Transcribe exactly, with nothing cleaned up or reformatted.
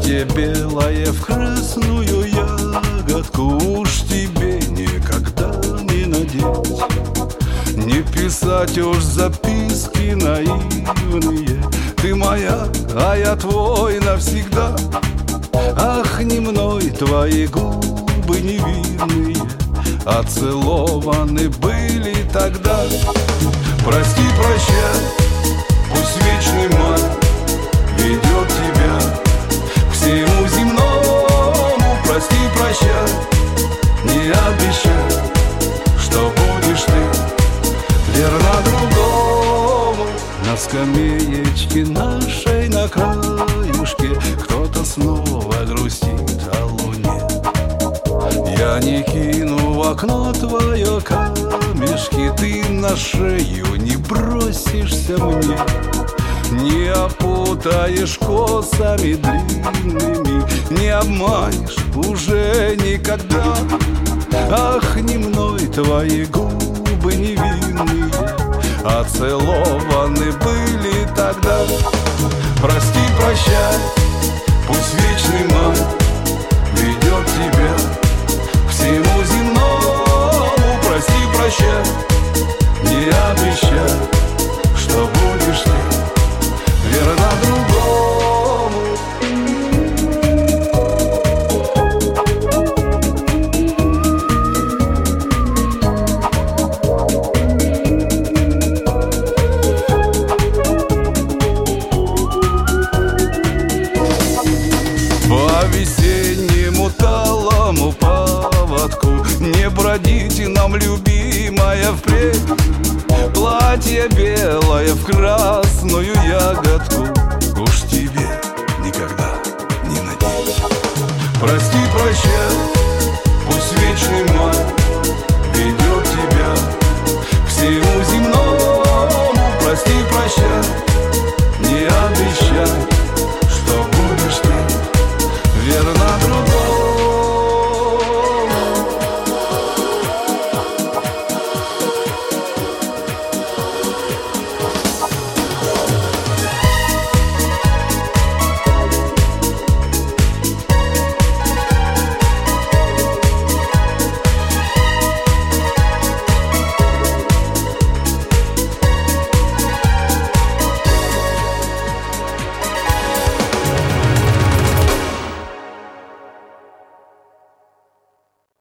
Платье белое в красную ягодку уж тебе никогда не надеть. Не писать уж записки наивные. Ты моя, а я твой навсегда. Ах, не мной твои губы невинные оцелованы были тогда. Прости, прощай, пусть вечный май ведет тебя к всему земному. Прости, прощай, не обещай, что будешь ты верна другому. На скамеечке нашей на краюшке кто-то снова грустит о луне. Я не кину в окно твое камешки, ты на шею не бросишься мне. Не опутаешь косами длинными, не обманешь уже никогда. Ах, не мной твои губы невинные оцелованы были тогда. Прости, прощай, пусть вечный май ведет тебя к всему земному. Прости, прощай, не обещай, что будешь ты верна другому. По весеннему талому поводку не бродите нам, любимая, впредь. Платье белое в красную ягодку уж тебе